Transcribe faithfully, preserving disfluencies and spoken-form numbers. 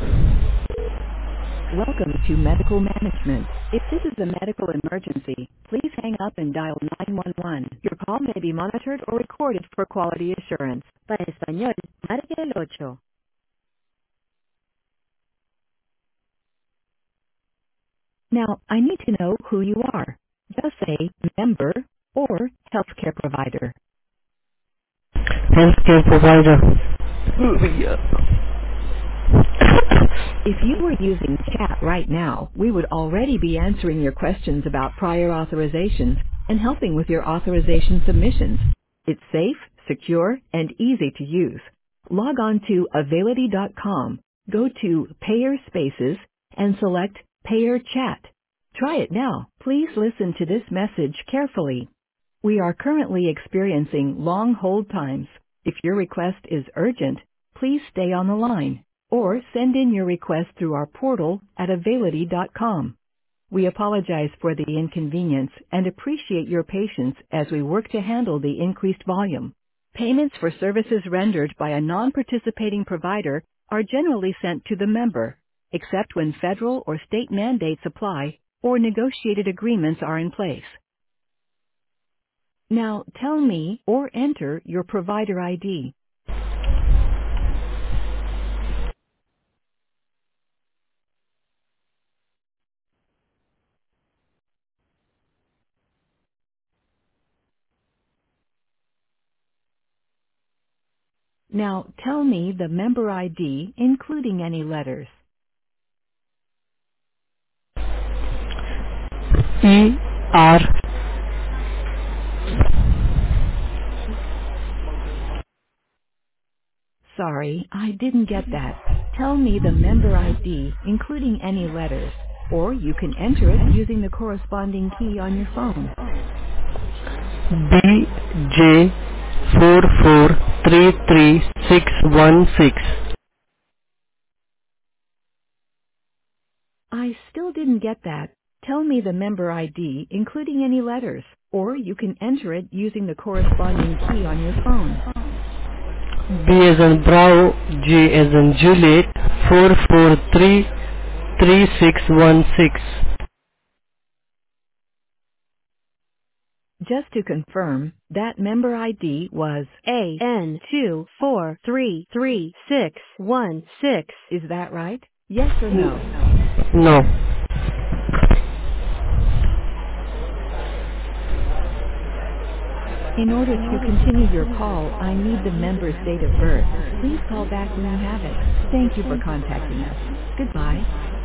Welcome to medical management. If this is a medical emergency, please hang up and dial nine one one. Your call may be monitored or recorded for quality assurance. Para español, marque el ocho. Now, I need to know who you are. Just say member or healthcare provider. Healthcare provider. Yeah. If you were using chat right now, we would already be answering your questions about prior authorizations and helping with your authorization submissions. It's safe, secure, and easy to use. Log on to availity dot com, go to Payer Spaces, and select Payer Chat. Try it now. Please listen to this message carefully. We are currently experiencing long hold times. If your request is urgent, please stay on the line or send in your request through our portal at availity dot com. We apologize for the inconvenience and appreciate your patience as we work to handle the increased volume. Payments for services rendered by a non-participating provider are generally sent to the member, except when federal or state mandates apply or negotiated agreements are in place. Now tell me or enter your provider I D. Now tell me the member I D, including any letters. E R Sorry, I didn't get that. Tell me the member I D, including any letters, or you can enter it using the corresponding key on your phone. B J four four three three six one six. I still didn't get that. Tell me the member I D, including any letters, or you can enter it using the corresponding key on your phone. B as in Bravo, J as in Juliet, four four three three six one six. Just to confirm, that member I D was A N two four three three six one six. Is that right? Yes or no? No. In order to continue your call, I need the member's date of birth. Please call back when you have it. Thank you for contacting us. Goodbye.